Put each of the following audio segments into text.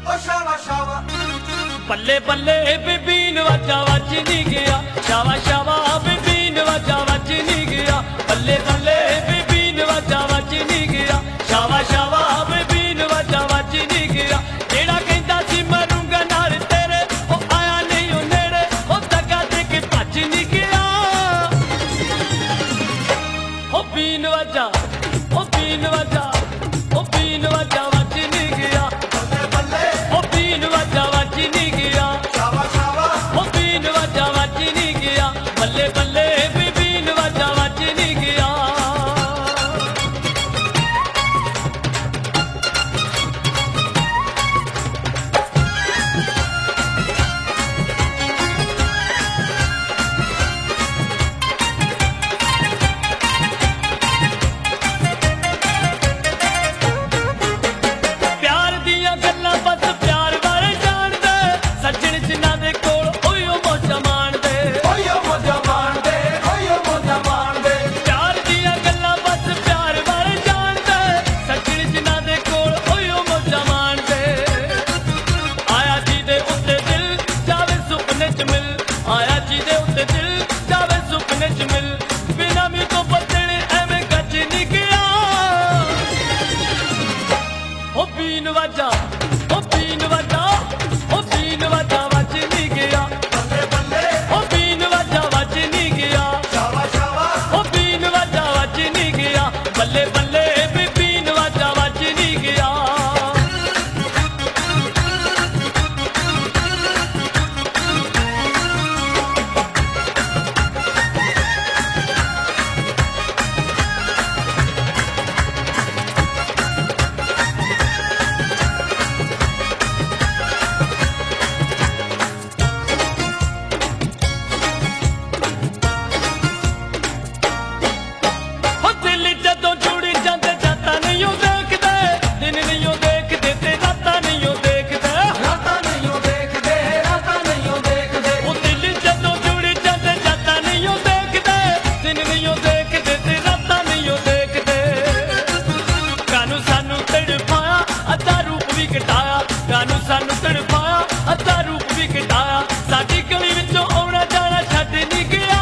ओ शावा शावा बल्ले बल्ले बीबी नवाजा वज नहीं गया, शावा शावा बीबी नवाजा वज नहीं गया, बल्ले बल्ले बीबी नवाजा वज नहीं गया, शावा शावा बीबी नवाजा वज नहीं गया। जेड़ा कहंदा सी मरूंगा नाल तेरे ओ आया नहीं ओ नेड़े, ओ दगा दे के भज नहीं गया। ओ बीन वजा ओ बीन वजा ओ बीन वजा वज नहीं गया, बल्ले बल्ले ओ बीन वजा वज नहीं गया, शावा शावा ओ बीन वजा वज नहीं गया, बल्ले बल्ले भी बीन वजा वज नहीं गया। प्यार दियां गल्लां बस प्यार वाले जाणदे, सज्जण जिन्हां दे कोल ओयो मौजा माणदे। ओयो मौजा माणदे, ओयो मौजा माणदे। प्यार दियां गल्लां बस प्यार वाले जाणदे, सज्जण जिन्हां दे कोल ओयो मौजा माणदे। आया जी दे उत्ते दिल जावे सुपने च मिल, आया जी दे उत्ते दिल जावे सुपने च मिल, बिना मी तो बदले एवें गज नहीं गया। ओ बीन वजा ओ बीन वजा ओ बीन वजा वज नहीं गया, बल्ले बल्ले ओ बीन वजा वज नहीं गया, शावा शावा ओ बीन वजा वज नहीं गया, बल्ले बल्ले भी बीन वजा वज नहीं गया। हो दिल जदों जुड़ जाते जाता नहीं ओ देखदे, दिन नहीं ओ देखदे ते रातां नहीं ओ देखदे। राता नहीं ओ देखदे, राता नहीं ओ देखदे। ओ दिल जदों जुड़ जाते जाता नहीं ओ देखदे, दिन नहीं ओ देखदे ते रातां नहीं ओ देखदे। कानू सानू तड़पाया अद्धा रूप भी घटाया, कानू सानू तड़पाया अद्धा रूप भी घटाया, साडी गली विचों आउणा जाना छड्ड नहीं गया।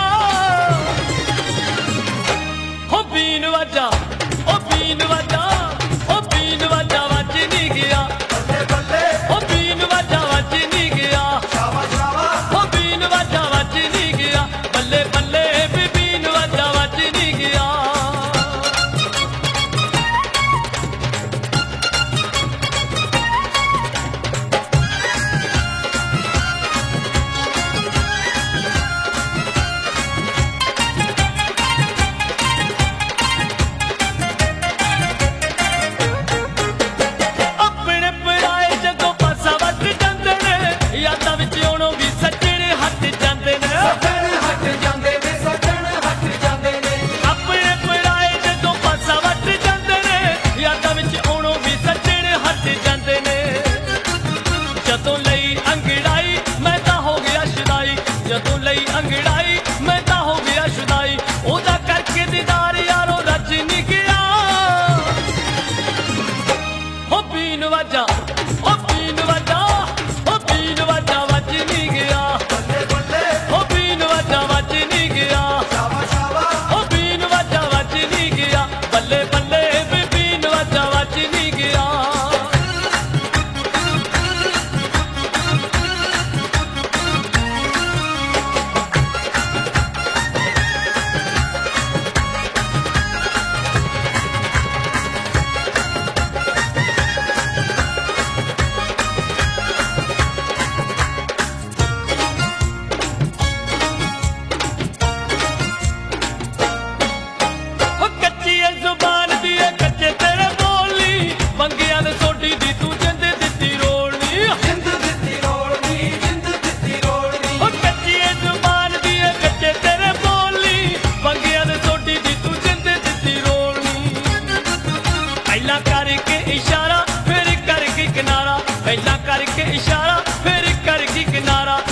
हो बीन वजा ओ बीन वजा ओ बीन वजा वज नहीं गया, बल्ले बल्ले ओ बीन वजा वज नहीं गया, शावा शावा ओ बीन वजा वज नहीं गया, बल्ले बल्ले भी बीन वजा वज नहीं गया। अपने पराए जगों पासा वट जांदे ने, यादां विच आउणों भी सज्जण हट जांदे ने। सजन हट जांदे ने, सजन हट जांदे ने। अपने पराए जगों पासा वट जांदे ने, यादां विच आउणों भी सज्जण हट जांदे ने। जदों लई अंगड़ाई मैं तां हो गया शुदाई, जदों लई अंगड़ाई मैं तां हो गया शुदाई, ओदा करके दीदार यारो रज नहीं गया। हो बीन वजा ओ बीन वजा ओ बीन वजा वज नहीं गया, बल्ले बल्ले ओ बीन वजा वज नहीं गया, शावा शावा ओ बीन वजा वज नहीं गया, बल्ले बल्ले भी बीन वजा वज नहीं गया। ओ कच्ची ए जुबान दी ए कच्चे तेरे बोली, मंगियां ने सोडी दी तू जिंद दित्ती रोलनी। जिंद दित्ती रोलनी, जिंद दित्ती रोलनी। ओ कच्ची ए जुबान दी ए कच्चे तेरे बोली, मंगियां ने सोडी दी तू जिंद दित्ती रोलनी। पहला करके इशारा फिर करके किनारा, पहला करके इशारा फिर करके किनारा,